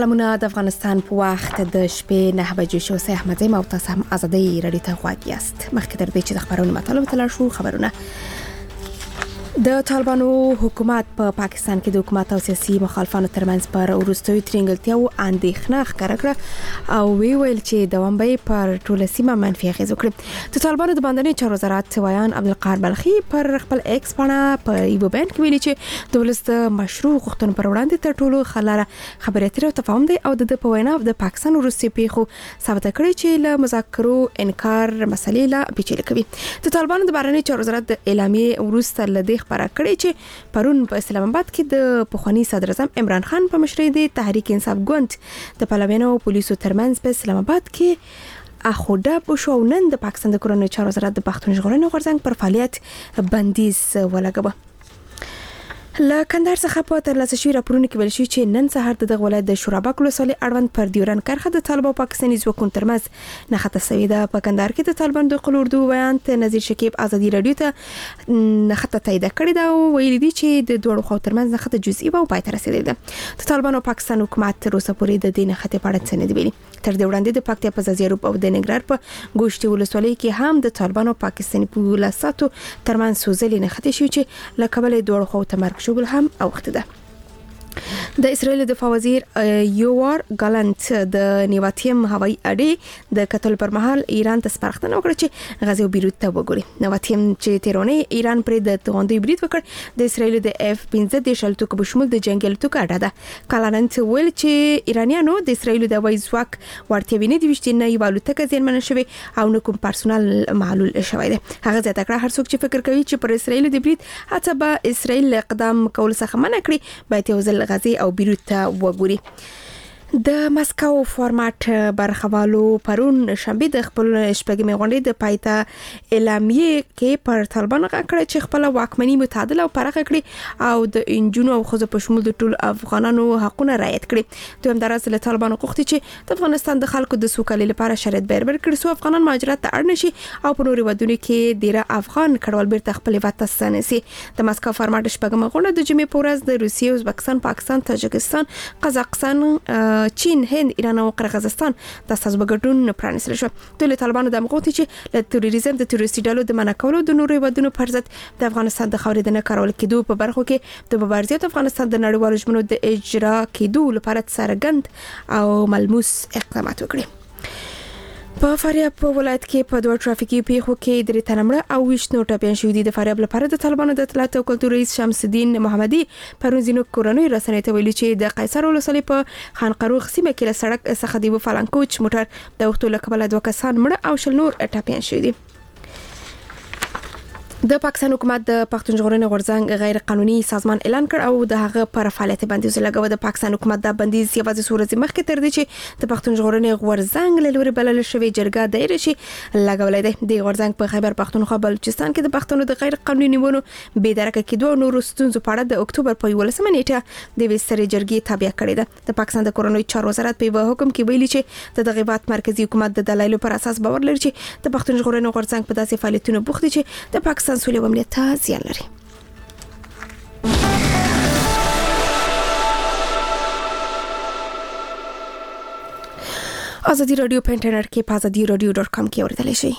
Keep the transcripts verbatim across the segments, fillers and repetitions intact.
سلامونه د افغانستان په وخت د شپې نه بجې شو. سه احمد زیم او تاسو هم ازادي رادیو ته غواړئ یاست. مخکې تر دې چې د خبرونو مطلب تلل شو خبرونه د طالبانو حکومت په پا پاکستان کې د حکومت او سیاسي مخالفانو ترمنځ پر وروستیو ترنګلتیا او اندېښنه ښکاره کړه او وی ویل چې دوام به پر ټوله سیمه منفي اغیز وکړي. د طالبانو د باندنی چارو وزارت ویان عبدالقاهر بلخي پر خپل ایکس باندې په یو بیان کې ویلي چې د ولست مشروع غوښتنو پر وړاندې تر ټولو خلاره خبرې اترې او تفاهم دی او د په وینا د پاکستان وروستي پیښو ثابت کړی چې له مذاکرو انکار مسلې لا پیچلې کوي. د طالبانو د بهرنی چارو وزارت د اعلامیې وروسته لدې خبره کړې چې پرون په اسلام آباد کې د پخوانی صدر اعظم عمران خان په مشرۍ د تحریک انصاف ګوند د پلویانو او پولیسو ترمنځ په اسلام آباد کې اخوده بشو نن د پاکستان د کورنۍ چارو وزارت د پښتون ژغورنې غورځنګ پر فعالیت بندیز ولګوه. له کندهار څخه په ترلاسه شوي راپورونو کې ویل شوي چې نن سهار د دغه ولایت د شورابک ولسوالۍ اړوند پر ډیورنډ کرښه د طالبانو او پاکستاني ځواکونو ترمنځ نښته شوې ده. په کندهار کې د طالبانو د قل اردو ویان نذیر شکیب ازادي رادیو ته نښته تایید کړې ده او ویلي دي چې د دوه خواو ترمنځ نښته جزئي او پای ته رسیدلې ده. د طالبانو او پاکستان حکومت تر اوسه پورې د دې نښتې په اړه څه نه دي ویلي. تر دې وړاندې د پکتیا په زیروب او د ننګرهار په ګوشتي ولسوالۍ کې هم د طالبانو او پاکستاني پولیسو ترمنځ سوزلې نښتې شوې چې له کبله دوه خواو ته مرګ شوبل هم اوخته ده. د اسرائیل دفاع وزیر یوار ګالنت د نیواتیم هوایي اډې د قتل پر مهال ایران ته سپارښتنه وکړه چې غزه او بیروت ته وګوري. نیواتیم چې تیرونه ایران پر د توغندي برید وکړ د اسرائیل د اف پنځه د شلتوک بشمول د جنگل توک اډه ده. ګالنت ویل چې ایرانیانو د اسرائیل د هوایي ځواک ورته ویني د وشتنه یو الوتکه ځینمن شوی او نو کوم پرسونل معلول شوی ده. هغه زیاته کړه هر څوک چې فکر کوي چې پر اسرائیل د برید هڅه به اسرائیل اقدام کول څخه منع کړي باید یو ځل غزه او بیروت ته وګوري. د مسکو فارمات برخوالو پرون شنبه د خپل شپږمې غونډې د پایته اعلامیې کې پر طالبانو غکړه چې خپل واکمنۍ متعادل او پرخه کړي او د انجونو او خزو په شمول د ټول افغانانو حقونه رعایت کړي. دویم درس له طالبانو غوښتي چې د افغانستان د خلکو د سوکالۍ لپاره شرایط برابر کړي سو افغانان مهاجرت ته اړ نشي او په نورو ودونو کې ډیر افغان کډوال بیرته خپل وطن ستنسي. د مسکو فارمات شپږمې غونډه د جمعې په ورځ د روسیې، ازبکستان، پاکستان، تاجکستان، قزاقستان، چین، هند، ایران او قرغیزستان د تاسو بغټون پرانیستل شو. د طالبانو د مغوتی چې له تروریزم د تروریستي ډلو د منع کولو د نورو ودونو پر ضد د افغانستان د خاورې د نه کارول کېدو په برخو کې د مبارزې د افغانستان د نړیوالو ژمنو د اجرا کېدو لپاره څرګند او ملموس اقدامات وکړي. په فاریاب په ولایت کې په دوه ټرافیکي پیښو کې درې تنه مړه او ویشت نور ټپیان شوي دي. د فاریاب لپاره د طالبانو د اطلاعات او کلتور رئیس شمس الدین محمدي پرون ځینو کورنۍ رسنۍ ته ویلي چې د قیصر ولسوالۍ په خانقروغ سیمه کې له سړک څخه د فلانکوچ موټر د وختو له کبله دوه کسان مړه او شل نور ټپیان شوي دي. د پاکستان حکومت د پښتون ژغورنې غورځنګ غیر قانوني سازمان اعلان کړ او د هغه پر فعالیت بندیز لګاوه. د پاکستان حکومت د بندیز یوازې سورځي مخکې تر دې چې د پښتون ژغورنې غورځنګ له لوري بلل شوی جرګه دایره شي لګولای دی. د غورځنګ په خیبر پښتونخوا بلوچستان کې د پښتنو د غیر قانوني نیولو بې درکه کېدو نور ستونزو په اړه د اکتوبر په یولسمه نیټه د وستري جرګې تابع کړې ده. د پاکستان د کورنۍ چارو وزارت په حکم کې ویلي چې د دغه بات مرکزی حکومت د دلایلو پر اساس باور لري چې د پښتون ژغورنې غورځنګ په داسې فعالیتونو بوخت دي چې د پاکستان سولې او امنیت زیان لري. ازادي رادیو په انټرنیټ کې په ازادي رادیو ډاټ کام کې اوریدل شي.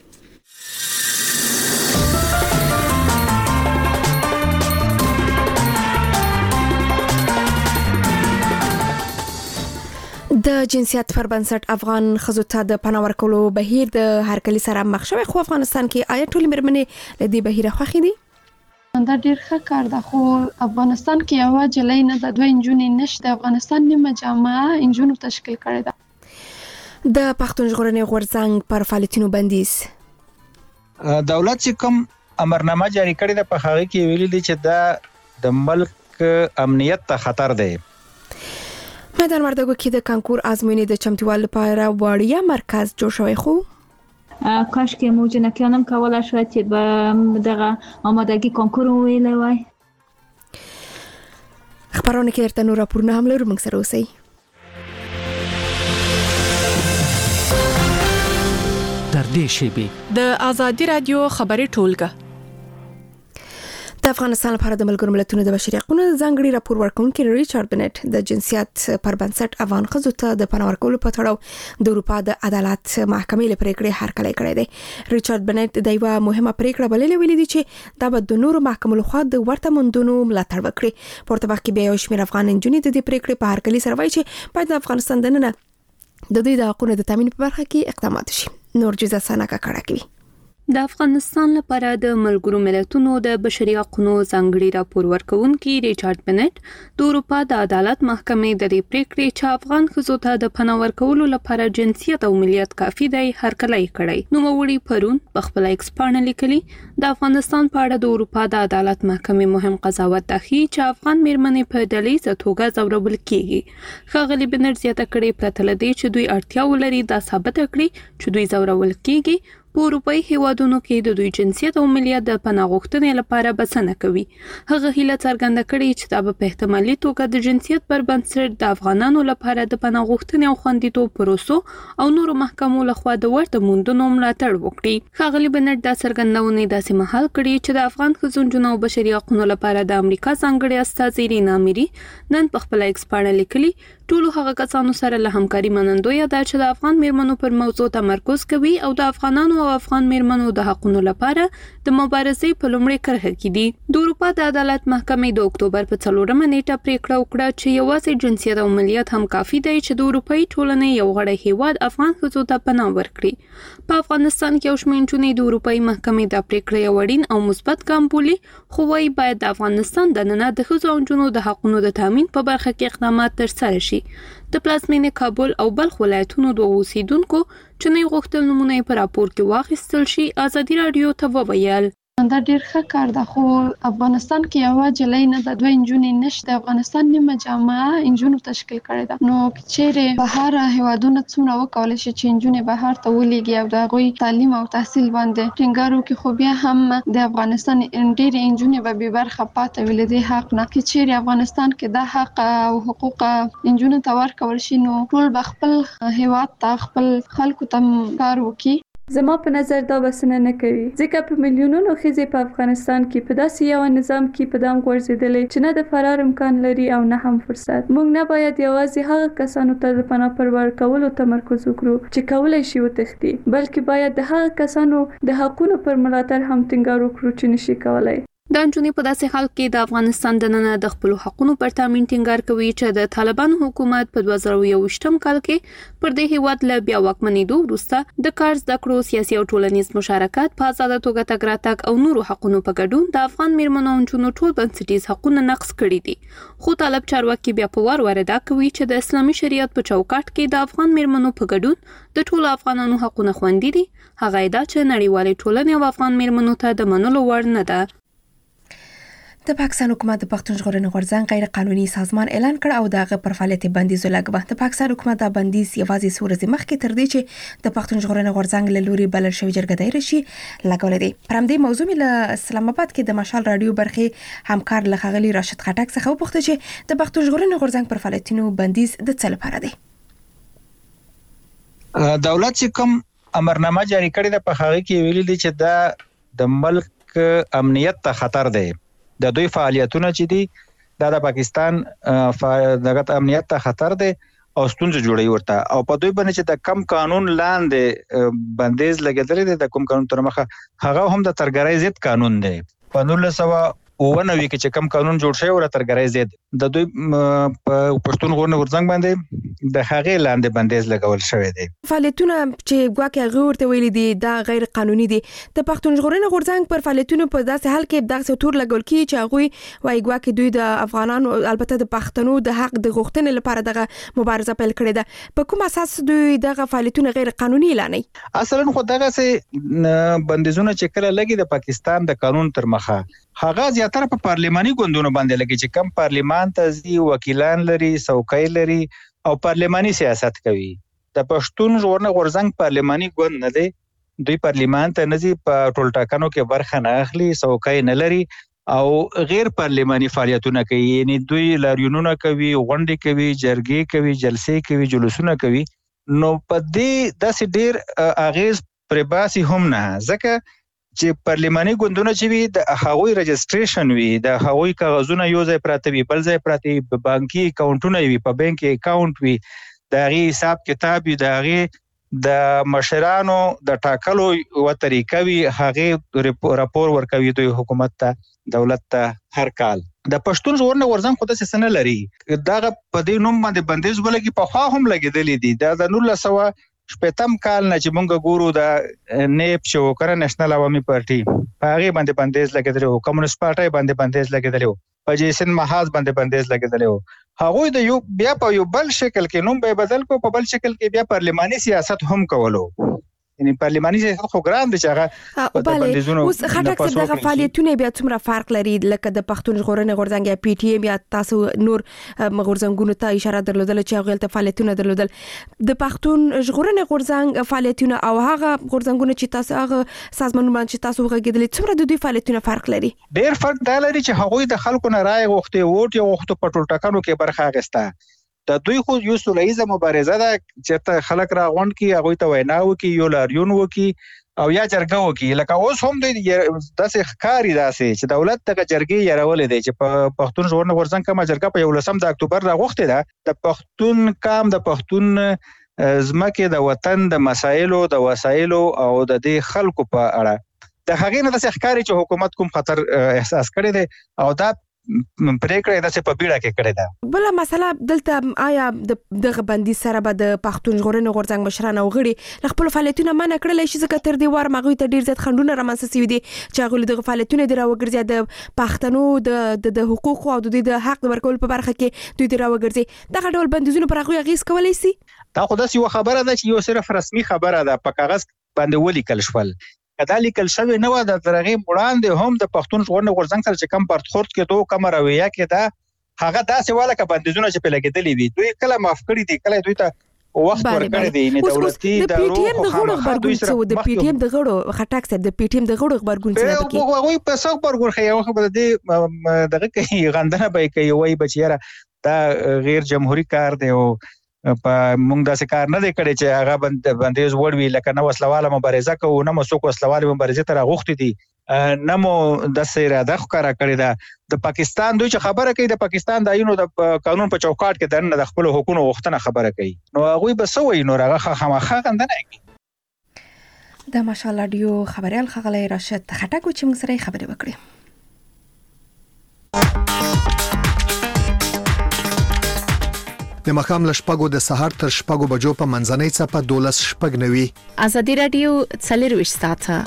د جنسیت پر بنسټ افغان ښځو ته د پناه ورکولو بهیر د هرکلي سره مخ شوی خو افغانستان کې آیا ټولې مېرمنې له دې بهیره خوښې دي؟ دا ډېر ښه کار ده خو افغانستان کې یوه جلۍ نه د دوه نجونې نشته. افغانستان نیمه جامعه نجونو تشکیل کړې ده. د پښتون ژغورنې غورځنګ پر فعالیتونو بندیز دولت چې کوم امرنامه جاری کړې ده په هغه کې ویلي دي چې دا د ملک امنیت ته خطر دی. میدان وردګو کې د کانکور ازموینې د چمتووالي لپاره وړیا مرکز جوړ شوی خو کاش کې مو جنکیانم کولای شو چې به دغه آمادګي کانکور ویلې وای. خبرونه کې درته نور راپورونه هم لرو، موږ سره اوسئ. در دې شیبې د ازادي رادیو خبري ټولګه د افغانستان لپاره د ملګرو ملتونو د بشري حقوقو ځانګړي راپور ورکونکي ریچارډ بنټ د جنسیت پر بنسټ افغان ښځو ته د پناه ورکولو په تړاو د اروپا د عدالت محکمې لپاره پریکړې هرکلی کړې ده. ریچارډ بنټ د یو مهمه پریکړه بللې ویلي دي چې دا به د نورو محکمو لخوا د ورته موندنو ملاتړ وکړي. پورته وخت کې بیا یو شمېر افغان نجونې د دې پریکړې په هرکلي سره وایي چې باید د افغانستان دننه د دوی د حقوقو د تامین په برخه کې اقدامات شي. نور جزا سانکا کړه کوي. د افغانستان لپاره د ملګرو ملتونو د بشري حقوقو ځانګړي راپور ورکونکي ریچارډ بنټ د اروپا د عدالت محکمې د دې پریکړې چې افغان ښځو ته د پناه ورکولو لپاره جنسیت او ملیت کافي دی هرکلی کړی. نوموړي پرون په خپل ایکس پاڼه لیکلي د افغانستان په اړه د اروپا د عدالت محکمې مهم قضاوت ده چې افغان میرمنې په ډلهییزه توګه ځورول کیږي. ښاغلي بنټ زیاته کړې پرته له دې چې دوی اړتیا ولري دا ثابته کړي چې دوی ځورول کیږي په اروپایي هیوادونو کې د دوی جنسیت او ملیت د پناه غوښتنې لپاره بسنه کوي. هغه هیله څرګنده کړې چې دا به په احتمالي توګه د جنسیت پر بنسټ د افغانانو لپاره د پناه غوښتنې او خوندیتوب پروسو او نورو محکمو لخوا د ورته موندنو ملاتړ وکړي. ښاغلي بنټ دا څرګندونې داسې مهال کړي چې د افغان ښځو نجونو او بشري حقوقو لپاره د امریکا ځانګړي استازي رینا میري نن په خپل ایکس پاڼه لیکلي ټولو هغه کسانو سره له همکاري منندویه ده چې د افغان میرمنو پر موضوع تمرکز کوي او د افغانانو او افغان میرمنو د حقوقو لپاره د مبارزې په لومړۍ کرښه کې دي. د اروپا د عدالت محکمې د اکتوبر په څلورمه نیټه پریکړه وکړه چې یوازې جنسیت او ملیت هم کافي دی چې د اروپایي ټولنې یو غړی هیواد افغان ښځو ته پناه ورکړي. په افغانستان کې یو شمېر نجونې د اروپایي محکمې د پریکړې یو اړین او مثبت ګام بولي، خو وايي باید د افغانستان دننه د ښځو او نجونو د حقوقو د تامین په برخه کې اقدامات ترسره شي. د پلازمینې کابل او بلخ ولایتونو د اوسیدونکو چې نه غوښتل نمونه په راپور کې واخیستل شي ازادي رادیو ته وویل دا ډیر ښه کار ده، خو افغانستان کې یو جلۍ نه د دوه انجونې نشته. افغانستان نیمه جامعه انجونو تشکیل کړی ده. نو چیرې بهر هیوادونه څومره وکولای شي چې انجونې بهر ته ولېږي او د هغوی تعلیم او تحصیل باندې ټینګار وکړي، خو بیا هم د افغانستان ډېرې انجونې به بې برخه پاتې وي له دې حق نه. که چیرې افغانستان کې دا حق او حقوق انجونو ته ورکول شي نو ټول به خپل هیواد ته خپل خلکو ته کار وکړي. زما په نظر دا بسنه نه کوي، ځکه په میلیونونو ښځې په افغانستان کې په داسې یو نظام کې په دام غورځېدلې چې نه د فرار امکان لري او نه هم فرصت. موږ نه باید یوازې هغه کسانو ته د پناه پر ورکولو تمرکز وکړو چې کولی شي وتښتي، بلکې باید د هغه کسانو د حقونو پر ملاتړ هم ټینګار وکړو چې نشي کولای. د نجونې په داسې حال کې د افغانستان دننه د خپلو حقونو پر تامین ټینګار کوي چې د طالبانو حکومت په دوه زره یوویشتم کال کې پر دې هیواد له بیا واکمنېدو وروسته د کار زده کړو، سیاسي او ټولنیز مشارکت، په آزاده توګه تګ راتګ او نورو حقونو په ګډون د افغان میرمنو او نجونو ټول بنسټیز حقونه نقض کړي دي. خو طالب چارواکي بیا په وار وار ادعا کوي چې د اسلامي شریعت په چوکاټ کې د افغان میرمنو په ګډون د ټولو افغانانو حقونه خوندي دي. هغه ادعا چې نړیوالې ټولنې او افغان میرمنو ته د منلو وړ نه ده. د پاکستان حکومت د پښتون ژغورنې غورځنګ غیر قانوني سازمان اعلان کړ او دغه پر فعالیت بندیز لګوه. د پاکستان حکومت د بندیز یوازې څو ورځې مخکې تر دې چې د پښتون ژغورنې غورځنګ له لوري بلل شوی جرګه دایره شي لګولې دی. پر همدې موضوع له اسلام آباد کې د مشال رادیو برخې همکار لغغلی راشد خټک څخه وپوښتل چې د پښتون ژغورنې غورځنګ پر فعالیتونو بندیز د څه لپاره دی. دولت چې کوم امرنامه جاری کړې ده په هغه کې ویلي دي چې دا د ملک امنیت ته خطر دی. د دوی فعالیتونه چې دي دا د پاکستان دغه امنیت ته خطر دی او ستونزه جوړوي ورته، او په دوی باندې چې د کم قانون لاندې بندیز لګیدل دي، د کوم قانون تر مخه هغه هم د ترګرۍ ضد قانون دی. په نولس سوه اووه نوي کې چې کم قانون جوړ شوی و ترګرۍ ضد د دوی په پښتون ژغورنې غورځنګ باندې د هغې لاندې بندیز لګول شوی دی. فعالیتونه چې ګواکې هغه ورته ویلي دي دا غیر قانوني دي. د پښتون ژغورنې غورځنګ پر فعالیتونو په داسې حال کې دغه تور لګول کیږي چې هغه وايي ګواکې دوی د افغانانو البته د پښتنو د حق د غوښتنې لپاره دغه مبارزه پیل کړې ده. په کوم اساس دوی دغه فعالیتونه غیر قانوني اعلانوي؟ اصلا خو دغه سه بندیزونه چې کله لګي د پاکستان د قانون تر مخه هغه زیاتره په پارلماني ګوندونو باندې لګي چې کم پارلمان ته ځي، وکیلان لري، څوکۍ لري او پارلماني سیاست کوي. د پښتون ژغورنې غورځنګ پارلماني ګوند نه دی، دوی پارلمان ته نه ځي، په ټولټاکنو کې برخه نه اخلي، څوکۍ نه لري او غیر پارلماني فعالیتونه کوي. یعنی دوی لاریونونه کوي، غونډې کوي، جرګې کوي، جلسې کوي، جلوسونه کوي. نو په دې داسې ډیر اغیز پر باسي هم نه، ځکه چې پارلماني ګوندونه چې وي د هغوی رجسټریشن وي، د هغوی کاغذونه یو ځای پراته وي، بل ځای پراته وي، بانکي اکاونټونه وي، په بانک اکاونټ وي، د هغې حساب کتاب وي، د هغې د مشرانو د ټاکلو یوه طریقه وي، هغې راپور ورکوي دوی حکومت ته، دولت ته هر کال. د پښتون ژغورنې غورځنګ خو داسې څه نه لري، دغه په دې نوم باندې بندیز ولګي، پخوا هم لګېدلي دي. دا د نولس سوه شپېتم کال نه چې مونږ ګورو د نیپ چې و کنه نېشنل عوامي پارټي، په هغې باندې بندیز لګېدلی و، کمونیست پارټۍ باندې بندیز لګېدلی و، په جیسن محاذ باندې بندیز لګېدلی و. هغوی د یو بیا په یو بل شکل کې نوم به بدل کو، په بل شکل کې بیا پارلماني سیاست هم کولو. یعنی پارلماني سیاست خو ګران دي چې هغه په بندیزونو اوس خټک صاحب دغه فعالیتونه بیا څومره فرق لري لکه د پښتون ژغورنې غورځنګ یا پی ټی ایم یا تاسو نور غورځنګونو ته اشاره درلودل چې هغه ته فعالیتونه درلودل، د پښتون ژغورنې غورځنګ فعالیتونه او هغه غورځنګونه چې تاسو هغه سازمانونه چې تاسو غږیدل څومره د دوی فعالیتونه فرق لري؟ ډېر فرق دا لري چې هغوی د خلکو نه رایې غوښتې، ووټ یې غوښتو، په ټولټاکنو کې برخه اخیسته. د دوی خو یو سوله مبارزه ده چې خلک راغونډ کړي، هغوی ته وینا وکړي، یو لاریون وکړي او یا جرګه وکړي. لکه اوس هم دوی داسې ښکاري داسې چې دولت دغه جرګې یارولې دی چې په پښتون ژغورنې غورځنګ کومه جرګه په یولسم د اکتوبر راغوښتې ده، د پښتون قام، د پښتون ځمکې، د وطن د مسایلو، د وسایلو او د دې خلکو په اړه د هغې نه داسې ښکاري چې حکومت کوم خطر احساس کړی دی او دا پریکړه داسې په بیړه کې کړې ده. بله مسله دلته آیا دغه بندیز سره به د پښتون ژغورنې غورځنګ مشران او غړي له خپلو فعالیتونه منع کړلی شي؟ ځکه تر دې وار هغوی ته ډېر زیات خنډونه رامنځته سوي دي چې هغوی له دغه فعالیتونه دې راوګرځي، د پښتنو د حقوقو او د دوی د حق د ورکولو په برخه کې دوی دې راوګرځي. دغه ډول بندیزونه پر هغوی اغېز کولی سي؟ دا خو داسې یوه خبره ده چې یو صرف رسمي خبره ده، په کاغذ باندې ولیکل شول. که دا لیکل شوی نه وه، د تر هغې وړاندې هم د پښتون ژغورنې غورځنګ سره چې کم برخورد کېدو، کومه رویه کېده، هغه داسې وه لکه بندیزونه چې پرې لګېدلي وي. دوی کله معاف کړي دي، کله دوی ته وخت ورکړی دی. یعنې دولتي ادارو خو خامخا دوی سره د پی ټي ایم د غړو خټک صاحب د پی ټي ایم د غړو غبرګون څه ده پکې؟ هغوی په څه غبرګون ښیي، هغه به د دې دغه کوي، غندنه به یې کوي، وایي به چې یاره دا غیر جمهوري کار دی او په موږ داسې کار نه دی کړی چې هغه بندیز وړ وي، لکه نه وسلواله مبارزه کوو، نه مو څوک وسلوالې مبارزې ته راغوښتي دي، نه مو داسې اراده ښکاره کړې ده. د پاکستان دوی چې خبره کوي، د پاکستان د آیینو د قانون په چوکاټ کې دننه د خپلو حقونو غوښتنه خبره کوي، نو هغوی به څه وایي؟ نو هغه خامخا غندنه کوي. د ماشاءالله راډیو خبریال ښاغلی راشد خټک و چې موږ سره یې خبرې وکړې. د مخام له شپږو د سهار تر شپږو بجو په منځنۍ څپه دولس شپږ نوي. ازادي راډیو څلرویشت ساعته.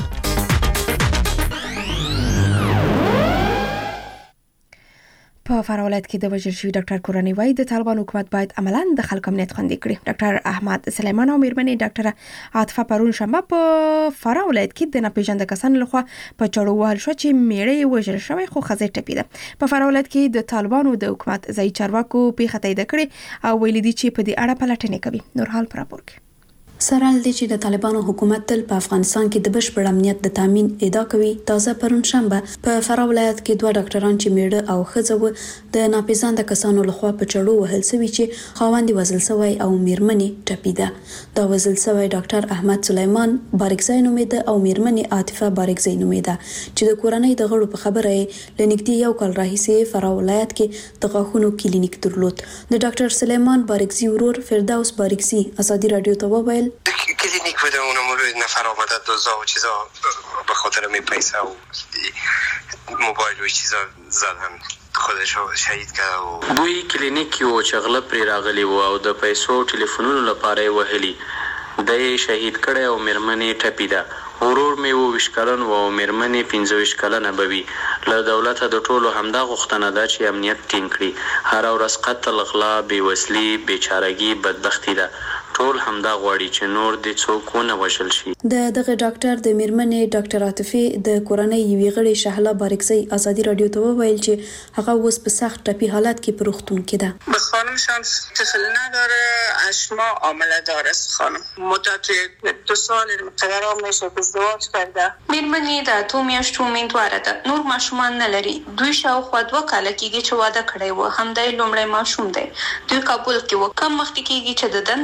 په فراه ولایت کې د وژل شوي ډاکټر کورنۍ وایي د طالبان حکومت باید عملاً د خلکو امنیت خوندي کړي. ډاکټر احمد سلیمان او میرمنې ډاکټره عاطفه پرون شنبه په فراه ولایت کې د ناپېژانده کسانو لخوا په چړو وهل شوه چې میړه یې وژل شوی خو ښځه ټپي ده. په فراه ولایت کې د طالبانو د حکومت ځایي چارواکو پیښه تایید کړې او ویلي دي چې په دې اړه پلټنې کوي. نورحال په راپور کې سرحال دی چې د طالبانو حکومت تل په افغانستان کې د بشپړ امنیت د تامین ادعا کوي. تازه پرون شنبه په فراه ولایت کې دوه ډاکټران چې میړه او ښځه و د ناپېژانده کسانو لخوا په چړو وهل شوي چې خاوند وژل شوی او میرمنې ټپي ده. دا وژل شوی ډاکټر احمد سلیمان بارکزی نومیده او میرمنې عاطفه بارکزی نومیده چې د کورنۍ د غړو په خبره یې له نږدې یو کال راهیسې فراه ولایت کې د غاښونو کلینیک درلود. د ډاکټر سلیمان بارکزی ورور فردوس بارکزی ازادي رادیو ته وویل کلینیک بوده، اونم روی نفر آمده دوزا و چیزا به خاطر می پیسه و موبایل و چیزا زدن خودش شهید کرد. و دوی کلینیک یو چې غله پرې راغلی و او د پیسو ټلیفونونو لپاره یې وهلي، د یې شهید کړی او میرمنې ټپي ده. ورور مې اووه ویشت کلن و او میرمنې پنځه ویشت کلنه به وي. له دولته د ټولو همدا غوښتنه ده چې امنیت ټینګ کړي. هره ورځ قتل، غلا، بېوزلي، بېچارهګي، بدبختي ده. ټول همدا غواړي چې نور دې څوک ونه وژل شي. د دغه ډاکټر د میرمنې ډاکټر عاطفې د کورنۍ یوې غړي شهلا بارکزی ازادي رادیو ته وویل چې هغه اوس په سخت ټپي حالت کې په روغتون کې ده. بس خانمشان طفل نداره، اشما عامله داره. خانم مدت دو سال مقرر میشه ازدواج کرده. میرمنې د اتو میاشتو امیندواره ده، نور ماشومان نه لري. دوی شاوخوا دوه کاله کېږي چې واده کړی و، همدای لومړی ماشوم دی. دوی کابل کې و. کم وخت کېږي چې د دندې لپاره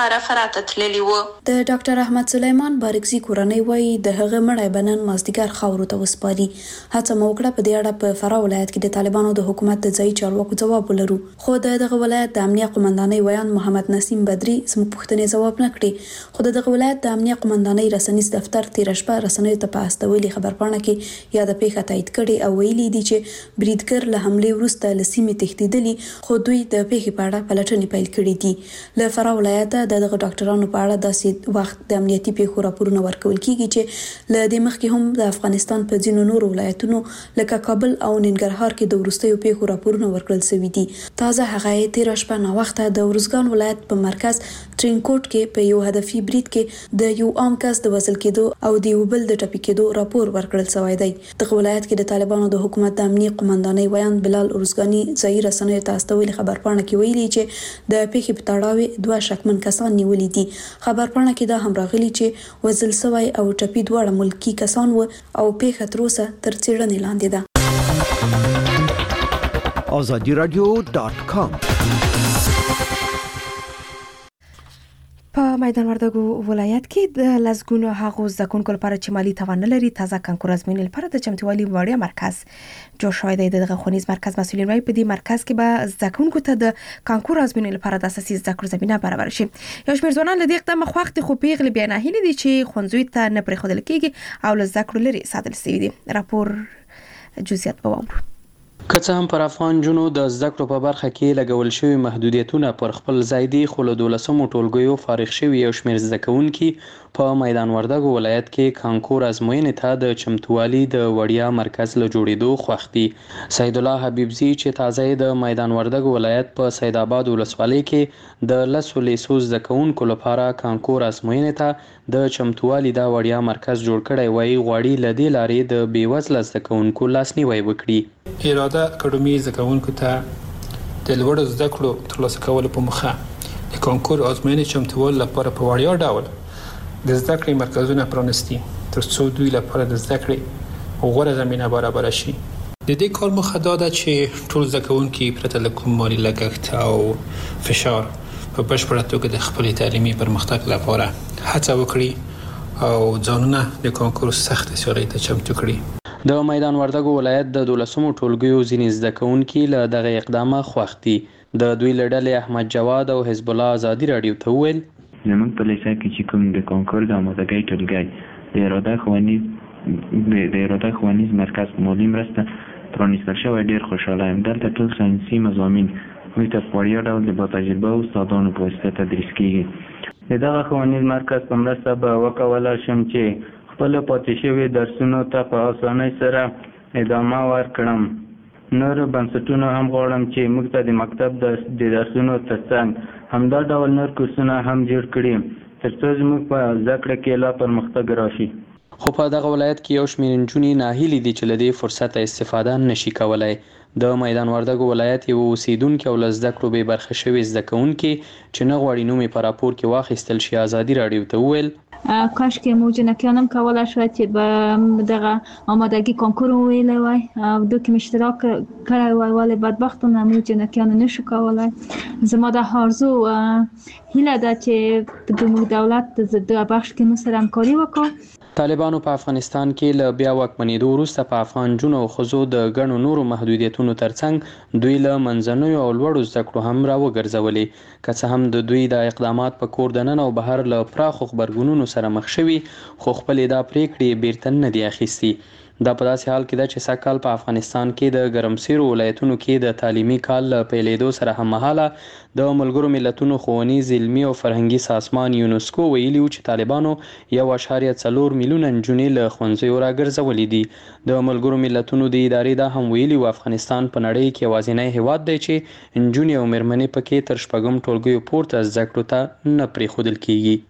لپاره فرات تللی و. د ډاکټر احمد سلیمان بارکزي کورنۍ وایي د هغه مړی بنن مازدیګر خاورو ته وسپاري. هڅه مو وکړه په دې اړه په فراه ولایت کې د طالبانو د حکومت د ځایي چارواکو ځواب ولرو، خو د دغه ولایت د امنیه قومندانۍ ویان محمد نسیم بدري زموږ پوښتنې ځواب نه کړې. خو د دغه ولایت د امنیه قومندانۍ رسنیز دفتر تیر شپه رسنیو ته په استولي خبرپاڼه کې یا د پیښه تایید کړي او ویلي دي چې بریدګر له حملې وروسته له سیمې تښتېدلي، خو دوی د پیښې په اړه پلټنې پیل کړي دي. له فراه ولایته د دغه ډاکټرانو په اړه داسې وخت د امنیتي پیښو راپورونه ورکول کیږي چې له دې مخکې هم د افغانستان په ځینو نورو ولایتونو لکه کابل او ننګرهار کې د وروستیو پیښو راپورونه ورکړل شوي دي. تازه هغه یې تیر شپه ناوخته د ورزګان ولایت په مرکز ټرینکوټ کې په یو هدفي برید کې د یو عام کس د وژل کېدو او د یو بل د ټپي کېدو راپور ورکړل شوی دی. دغه ولایت کې د طالبانو د حکومت د امنیه قومندانۍ ویان بلال ارزګانی ځایي رسنیو ته استولي خبرپاڼه کې ویلي چې د پیښې په تړاو دوه شکمن کسان نیولي دي. خبرپاڼه کې دا هم راغلي چې وژل شوی او ټپي دواړه ملکی کسان و او پیښه تر اوسه تر څېړنې لاندې ده. آزادی رادیو ډاټ کام. په میدان وردګو ولایت کې د لزګونو هغو زکونکو لپاره چې مالی توان نه لري تازه کانکور ازموینې لپاره د چمتووالي وړیا مرکز جوړ شوی دی. دغه ښوونیز مرکز مسؤلین وايي په دې مرکز کې به زکونکو ته د کانکور ازموینې لپاره د اساسي زده کړو زمينه برابر شي. یو شمېر ځوانان له دې اقدام خوښ دي، خو پیغلې بیا نه هیلې دي چې ښوونځیو ته نه پرېښودل کېږي او له زده کړو لرې ساتل شوي دي. راپور جزئیات به واورو. که څه هم پر افغان جنو د زده کړو په برخه کې لګول شوی محدودیتونه پر خپل ځای دي، خو له دولسمو ټولګیو فارغ شوي یو شمېر زده کوونکي په میدان وردګو ولایت کې کانکور ازموینې ته د چمتووالي د وړیا مرکز له جوړېدو خوښ دي. سید الله حبیبزي چې تازه د میدان وردګو ولایت په سید آباد ولسوالۍ کې د لسو لیسو زده کوونکو لپاره کانکور ازموینې ته د چمتووالي د وړیا مرکز جوړ کړی وایي غواړي له دې لارې د بېوزله زده کوونکو لاسنیوی وکړي. اراده اکاډمي زده کوونکو ته د لوړو زده کړو ترلاسه کولو په موخه د کانکور ازموینې چمتووالي لپاره په وړیا ډول د زده کړې مرکزونه پرانیستي تر څو دوی لپاره د زده کړې غوره زمینه برابر شي. د دې کار موخه دا ده چې ټول زده کوونکي پرته له کوم مالي لګښت او فشار په بشپړه توګه د خپل تعلیمي پرمختګ لپاره هڅه وکړي او ځانونه د کانکور سخت سیالۍ ته چمتو کړي. د میدان وردګو ولایت د دولسمو ټولګیو ځینې زده کوونکي له دغه اقدامه خوښ دي. د دوی له ډلې احمد جواد او حزب الله ازادي راډیو ته وویل زموږ په لیسه کې چې کوم د کانکور د آمادګۍ ټولګی د اراده ښوونیز د اراده ښوونیز مرکز مالي مرسته پرانیستل شوی ډېر خوشحاله یم. دلته ټول ساینسي مضامین موږ ته په وړیا ډول د با استادانو په واسطه تدریس کیږي. د دغه ښوونیز مرکز په مرسته به وکولای شم چې خپل پاتې شوي درسونو ته په اسانۍ سره ادامه ورکړم. نور بنسټونه هم غواړم چې موږ ته د مکتب د درسونو ترڅنګ همدا ډول نور کورسونه هم جوړ کړي تر څو زموږ په زده کړه کې لا پرمختګ راشي. خو په دغه ولایت کې یو شمېر نجونې ناهیلې دي چې له دې فرصته استفاده نشي کولای. د میدان وردګو ولایت یو اوسیدونکي او له زده کړو بې برخې شوي زده کوونکي چې نه غواړي نوم یې په راپور کې واخیستل شي ازادي راډیو ته وویل کاش که مو جنکیانم کولای شد که به دغه آمادگی کانکور ویلی وای دو که اشتراک کړی وای ولی بدبختانه مو جنکیان نشو کولای. زما د آرزو هیله ده چې د دولت د بخش کې مو سره همکاري وکړي. طالبانو په افغانستان کې له بیا واکمنېدو وروسته په افغان جنو او ښځو د ګڼو نورو محدودیتونو ترڅنګ دوی له منځنیو او لوړو زده کړو هم راوګرځولې. که څه هم د دوی د اقدامات په کور دننه او بهر له پراخو غبرګونونو سره مخ شوي، خو خپلې دا پریکړې بیرته نه دي اخیستي. دا په داسې حال کې ده چې سږ کال په افغانستان کې د ګرمسیرو ولایتونو کې د تعلیمي کال له پیلېدو سره هممهاله د ملګرو ملتونو ښوونیز علمي او فرهنګي سازمان یونسکو ویلي و چې طالبانو یو اعشاریه څلور میلیونه نجونې له ښوونځیو راګرځولې دي. د ملګرو ملتونو د ادارې دا هم ویلي و افغانستان په نړۍ کې یوازینی هیواد دی چې نجونې او مېرمنې پکې تر شپږم ټولګیو پورته زده کړو ته نه پرېښودل کېږي.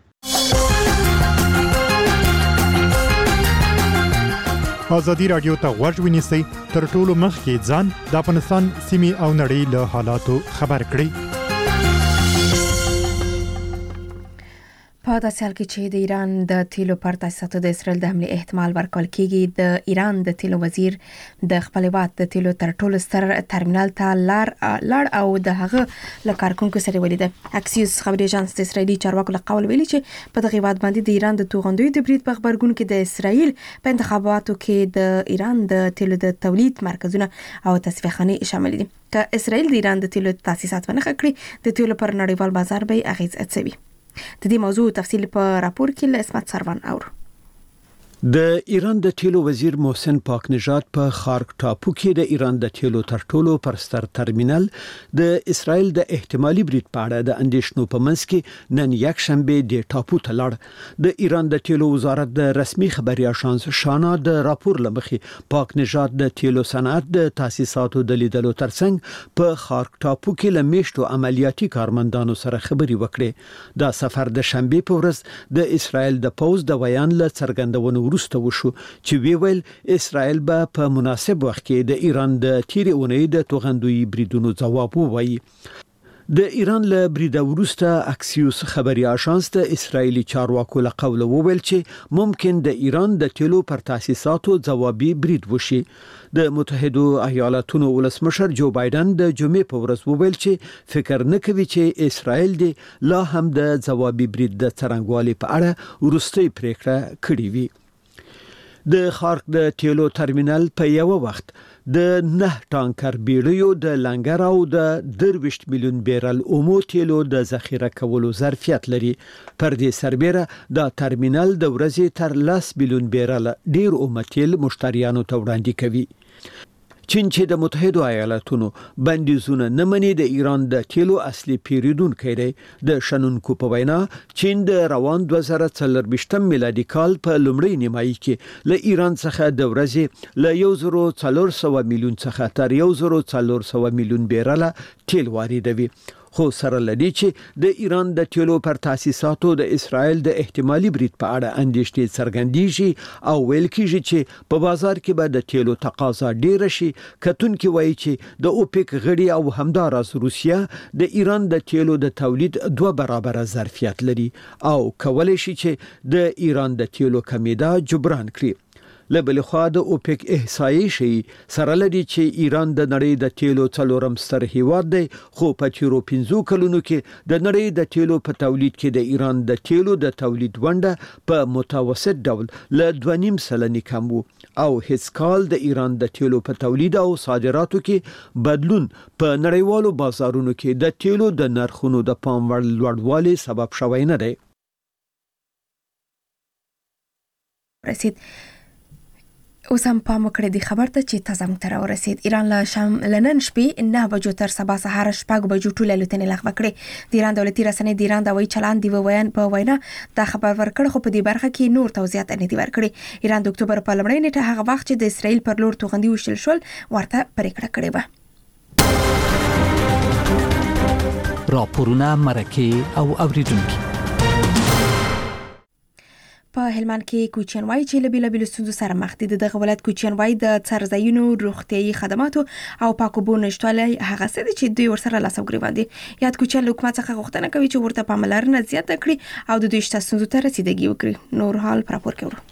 آزادی رادیو ته غوږ ونیسئ، تر ټولو مخکې ځان د افغانستان سیمې او نړۍ له حالاتو خبر کړئ. په داسې حال کې چې د ایران د تیلو پر تاسیساتو د اسرائیل د حملې احتمال ورکول کېږي، د ایران د تیلو وزیر د خپل هیواد د تیلو تر ټولو ستر ترمینل ته لار لړ او د هغه له کارکونکو سره ولیدل. اکسیوس خبري اژانس د اسرائیلي چارواکو له قول ویلي چې په دغه هیواد باندې د ایران د توغندوی د برید په خبرګون کې د اسرائیل په انتخاباتو کې د ایران د تیلو د تولید مرکزونه او تصفیه‌خانې شامل دي. که اسرائیل د ایران د تیلو تاسیسات ونه کړي، د تیلو پر نړیوال بازار به اغیز اچوي. د دې موضوع تفصیل په راپور کې له اسمت سروان اورو. د ایران د تیلو وزیر محسن پاک نژاد په خارک ټاپو کې د ایران د تیلو تر ټولو پرستر ترمینل د اسرائیل د احتمالي برید په اړه د اندېښنو په منځ کې نن یک شنبه د ټاپو ته لاړ. د ایران د تیلو وزارت د رسمي خبري اژانس شانا د راپور لمخې پاک نژاد د تیلو صنعت د تاسیساتو د لیدلو ترڅنګ په خارک ټاپو کې له میشتو عملیاتي کارمندانو سره خبري وکړي. دا سفر د شنبه په ورځ د اسرائیل د پوز د بیان له څرګندونو وروسته وشو چې ویل اسرائیل به په مناسب وخت کې د ایران د تیرې اونۍ د توغندوی بریدونو ځواب ووایي. د ایران له برید وروسته اکسیوس خبري اژانس د اسرایلی چارواکو له قوله وویل چې ممکن د ایران د تیلو پر تاسیساتو ځوابي برید وشي. د متحده ایالاتونو ولسمشر جو بایدن د جمعې په ورځ وویل چې فکر نه کوي چې اسرائیل د لا هم د ځوابي برید د څرنګوالي په اړه وروستۍ پریکړه کړې وي. د خارک د تیلو ترمینل په یو وخت د نه ټانکر بیړیو د لنګر او د درویشت میلیون بیرل اومو تیلو د ذخیره کولو ظرفیت لري. پر دې سربېره دا ترمینل د ورځې تر لس میلیون بیرل ډیر اومه تیل مشتریانو ته وړاندې کوي. چین چې د متحده ایالاتونو بندیزونه نه مني د ایران د تیلو اصلي پیریدونکی دی. د شنونکو په وینا چین د روان دوه زره څلور میلادي کال په لومړۍ نیمایي کې له ایران څخه د ورځې له یو زرو څلور سوه میلیون څخه تر یو زرو څلور سوه میلیون بیرله تیل واردوي. خو سره لدی چې د ایران د تیلو پر تاسیساتو د اسرائیل د احتمالي برید په اړه اندېښنې څرګندېږي او ویل کېږي چې په بازار کې به د تیلو تقاضا ډیره شي. کتونکي وایي چې د اوپک غړي او همداراز روسیا د ایران د تیلو د تولید دوه برابره ظرفیت لري او کولای شي چې د ایران د تیلو کمیدا جبران کړي. لبل خو د اوپک احصایې شي سره لدی چې ایران د نړۍ د تیلو څلورم ستر هیواد دی، خو په تیرو پنځو کلونو کې د نړۍ د تیلو په تولید کې د ایران د تیلو د تولید ونډه په متوسط ډول له دوه نیم سلنې کم وو او هیڅ کال د ایران د تیلو په تولید او صادراتو کې بدلون په نړیوالو بازارونو کې د تیلو د نرخونو د پام وړ لوړوالي سبب شوی نه دی. رسید اوس هم پام وکړئ د خبر ته چې تازه موږ ته راورسید. ایران له شام لنن شپې نه بجو تر سبا سهار شپږ بجو ټول الوتنې لغوه کړې. د ایران دولتي رسنۍ د ایران د هوایي چلند دی ویان په وینا دا خبر ورکړ، خو په دې برخه کې نور توضیحات نه دي ورکړي. ایران د اکتوبر په لومړۍ نیټه هغه وخت چې د اسرائیل پر لور توغندي وشل شول ورته پریکړه کړې و. راپورونه مرکه او اوریدونکو په هلمند کې کوچیان وای چې له بیلابیلو ستونزو سره مخ دي. دغه ولایت کوچیان وای د څرځایونو، روغتيایي خدماتو او پاکو اوبو نشټوالی هغه څه دي چې دوی ورسره لاس او ګریوان دي. یاد کوچیان له حکومت څخه غوښتنه کوي چې ورته پاملرنه زیاته کړي او د دوی شته ستونزو ته رسیدګي وکړي. نور حال پر راپور کې ورو.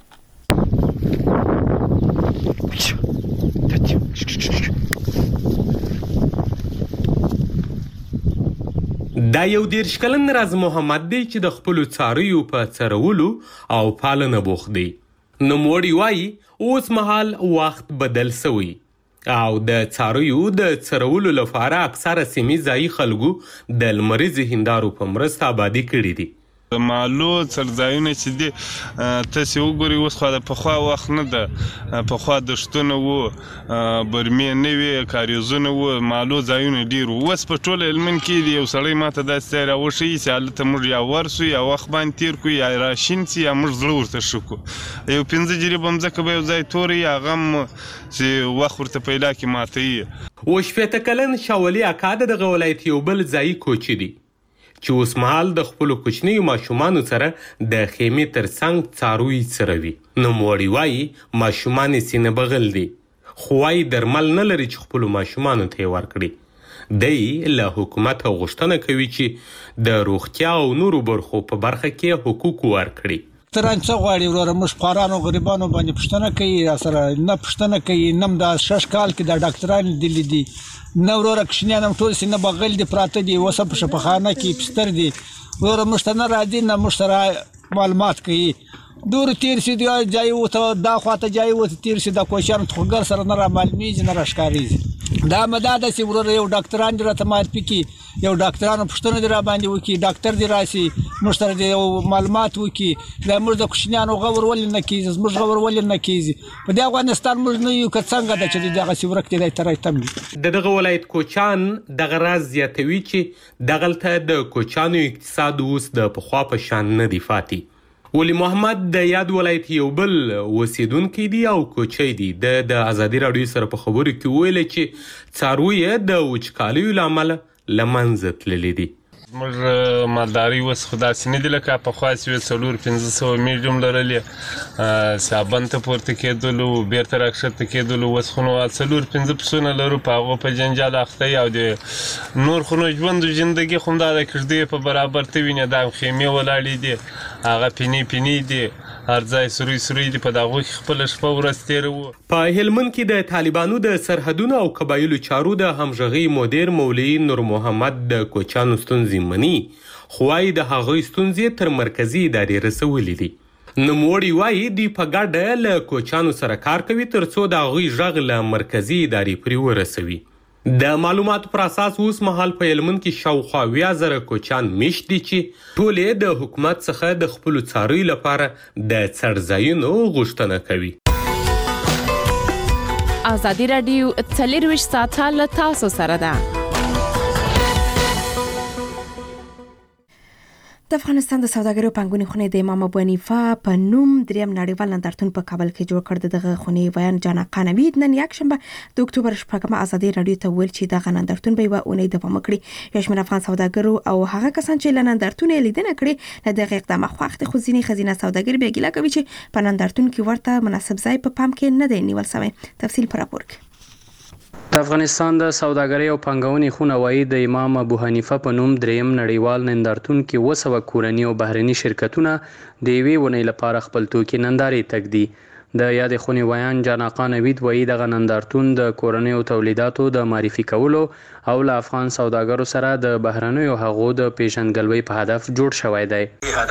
دا یو دیرش کلن راز محمد دی چې د خپل څارویو په څرولو او پالنه بوخت دی. نوموړی وایي اوس مهال وخت بدل شوی او د څارویو د څرولو لپاره اکثره سیمې ځایي خلکو د لمریز هندارو په مرسته آبادي کړي دي. د مالو څرځایونه چې دي تاسې وګورئ اوس خو د پخوا وخت نه ده. پخوا دښتونه وو، برمې نه وې، کاریزونه وو، مالو ځایونه ډېر وو. اوس په ټول هلمند کې یو سړی ماته داسې ځای راوښیي چې هلته موږ یا ورسو یا وخت باندې تېر کړو یا راشین سي یا موږ زړه ورته ښه کړو. یو پنځه جریبه مځکه به یو ځای توره وي، هغه هم چې وخت ورته پیدا کړي ماتوي. اووه شپېته کلن شاولي اکا د دغه ولایت یو بل ځایي کوچي دی چې اوس مهال د خپلو کوچنیو ماشومانو سره د خیمې تر څنګ څاروي څروي. نوموړی وایي ماشومان یې سینه بغل دي، خو وایي درمل نه لري چې خپلو ماشومانو ته یې ورکړي. دی له حکومت غوښتنه کوي چې د روغتیا او نورو برخو په برخه کې حقوق ورکړي. تران څه غواړي وروره موږ خوارانو غریبانو باندې پښتنه کوي سره نه پښتنه کوي نم د شش کال کې د ډاکټرانو دلی دي نو وروره کښنیانم ټول سینه بغل دي پراته دي وسه په شپخانه کې پستر دي وروره مشتنه راځي نه مشتره معلومات کوي دور تیر سي دی جای وته دا خواته جای وته تیر سي د کوشان ټوګر سره نه را معلومیږي نه راشکاریږي دا مداده سي وروره یو ډاکټران درته معرفي کی یو ډاکټرانو پښتنه دی را باندې وکي ډاکټر دی راسي مشتره دی معلومات وکي د موږ د کوشنیانو غور ول نه کیږي موږ غور ول نه کیږي په دې افغانستان موږ نه یو څنګه د چې دغه سی ورکته دی ترې تم د دغه ولایت کوچان دغه راز زیاتوي چې دغلته د کوچانو اقتصاد اوس د پخوا په شان نه دی فاتي. ولی محمد د یاد ولایت یو بل اوسیدونکی دی او کوچی دی د د ازادي راډیو سره په خبرو کې ویل چې څاروي د وچکالیو لامل لمنځه تللی دي. موږ مالداري اوس خدا سینې دي لکه په خاص وي څلور پنځه سوه میډیم لرلې صابن ته پورته کېدلو بیرته راکښته کېدلو اوس خو نو څلور پنځه پسونه لرو په هغو په جنجال اخته او د نور خو نو ژوند زندګي خو همدا د کږدۍ په برابر ته وینې دا خیمې ولاړې دي هغه پینې پینې دي هر ځای سروي سروي دي په دغو کې خپله شپه ورځ تېروو. په هلمند کې د طالبانو د سرحدونو او قبایلو چارو د همغږۍ مدیر مولوي نور محمد د کوچانو ستونزې مني خو وايي د هغوی ستونزې تر مرکزي ادارې رسولې دي. نوموړي وايي دوی په ګډه له کوچانو سره کار کوي تر څو د هغوی غږ له مرکزي ادارې پورې ورسوي. د معلوماتو پر اساس اوس مهال په هلمند کې شاوخوا اویا زره کوچان میشت دي چې ټول یې د حکومت څخه د خپلو څارویو لپاره د څړځایونو غوښتنه کوي. ازادي راډیو څلرویشت ساعته له تاسو سره ده. د افغانستان د سوداګرو پنګونې خونې د امام ابو حنیفه په نوم دریم نړیوال نندارتون په کابل کې جوړ کړ. دغه خونې ویان جانا قانوید نن یکشنبه د اکتوبر شپږمه ازادي راډیو ته ویل چې دغه نندارتون به یوه اونۍ دوام وکړي. یو شمېر افغان سوداګرو او هغه کسان چې له نندارتون یې لیدنه کړې له دغه اقدامه خوښ دي خو ځینې ښځینه سوداګر بیا ګیله کوي چې په نندارتون کې ورته مناسب ځای په پام کې نه دی نیول سوی. تفصیل په راپور کې. د افغانستان د سوداګرۍ او پانګونې خونه وايي د امام ابو حنیفه په نوم دریم نړیوال نندارتون کې اووه سوه کورني او بهرني شرکتونه د یوې اونۍ لپاره خپل توکي نندارې تږدي. د یادې خونې ویان جاناقا نوید وایي دغه نندارتون د کورنیو تولیداتو د معرفي کولو او له افغان سوداګرو سره د بهرنیو هغو د پیژندګلوۍ په هدف جوړ شوی دی.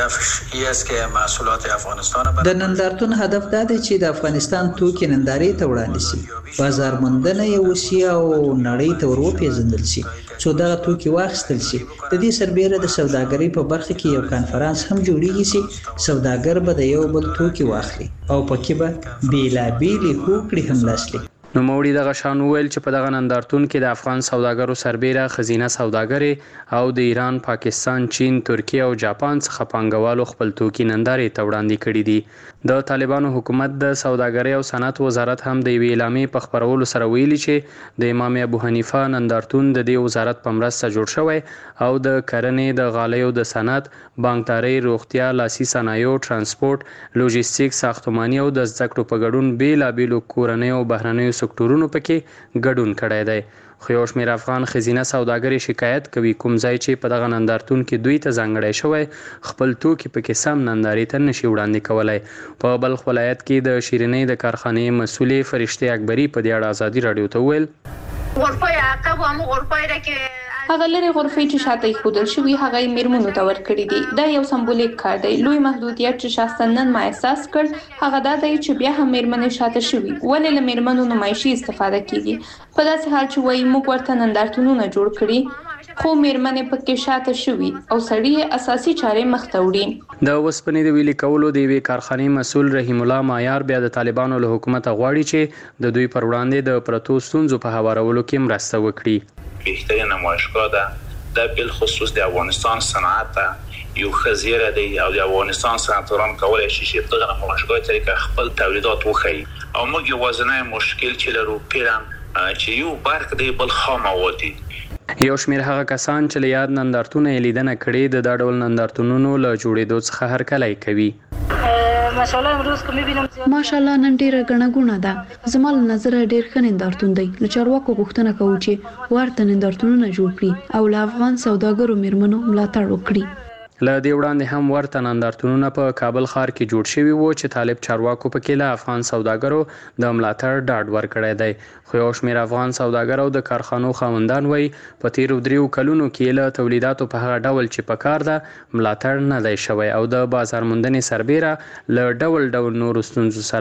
د نندارتون هدف دا دی چې د افغانستان توکي نندارې ته وړاندې شي، بازار موندنه یې وشي او نړۍ ته ور وپېژندل شي څو دغه توکي واخیستل شي. د دې سربیره د سوداګرۍ په برخه کې یو کانفرانس هم جوړیږي چې سوداګر به د یو بل توکي واخلي او پکې به بیلابیلې هوکړې هم لاسلیک. نوموړي دغه شان وویل چې په دغه نندارتون کې د افغان سوداګرو سربیره ښځینه سوداګرې او د ایران، پاکستان، چین، ترکیه او جاپان څخه پانګوالو خپل توکي نندارې ته وړاندې کړي دي. د طالبانو حکومت د سوداګرۍ او صنعت وزارت هم د یوې اعلامیې په خپرولو سره ویلي چې د امام ابو حنیفه نندارتون د دې وزارت په مرسته جوړ شوی او د کرنې، د غالیو د صنعت، بانکدارۍ، روغتیا، لاسي صنایعو، ترانسپورت، لوجستیک، ساختماني او د زده کړو په ګډون بیلابیلو کورنیو او بهرنیو سکتورونو پکې ګډون کړی دی. خو یو شمېر افغان ښځینه سوداګرې شکایت کوي کوم ځای چې په دغه نندارتون کې دوی ته ځانګړی شوی خپل توکي پکې سم نندارې ته نشي وړاندې کولی. په بلخ ولایت کې د شیرینۍ د کارخانې مسؤلې فرشتې اکبري په دې اړه ازادي راډیو ته وویل هغه لري غرفې چې شاته ایښودل شوي هغه یې میرمنو ته ورکړي دي. دا یو سمبولیک کار دی. لوی محدودیت چې شخصا نن ما احساس کړ هغه دا دی چې بیا هم میرمنې شاته شوي. ولې له میرمنو نمایشي استفاده کیږي؟ په داسې حال چې وایي موږ ورته نندارتونونه جوړ کړي خو میرمنې پکې شاته شوي او سړي اساسي چارې مخته وړي. د اوسپنې د ویلي کولو د یوې کارخانې مسؤل رحیم الله مایار بیا د طالبانو له حکومته غواړي چې د دوی پر وړاندې د پرتو ستونزو په هوارولو کې مرسته وکړي. بهترین نمایشگاه ده در بالخصوص د افغانستان صنعت یو خزیره دی او د افغانستان صنعتکاران کولای شي چې په دغه نمایشگاه طریقه خپل تولیدات وښیي او موږ یوازینی مشکل چې لرو پیران چې یو برق دی بل خام مواد دي. یو شمېر هغه کسان چې له یاد نندارتونه یې لیدنه کړې د دا ډول نندارتونونو له جوړېدو څخه هرکلی کوي. ماشاءالله نن ډیره غنه غونه ده. زما له نظر ډیر ښه نندارتون دی. له چارواکو غوښتنه کوو چې ورته نندارتونونه جوړ کړي او له افغان سوداګرو میرمنو ملاتړ وکړي. له دې وړاندې هم ورته نندارتونونه په کابل ښار کې جوړ شوي وو چې طالب چارواکو پکې له افغان سوداګرو د ملاتړ ډاډ ورکړی دی. خو یو شمېر افغان سوداګر او د کارخانو خاوندان وایي په تیرو دریو کلونو کې له تولیداتو په هغه ډول چې په کار ده ملاتړ نه دی شوی او د بازار موندنې سربیره له ډول ډول نورو ستونزو سره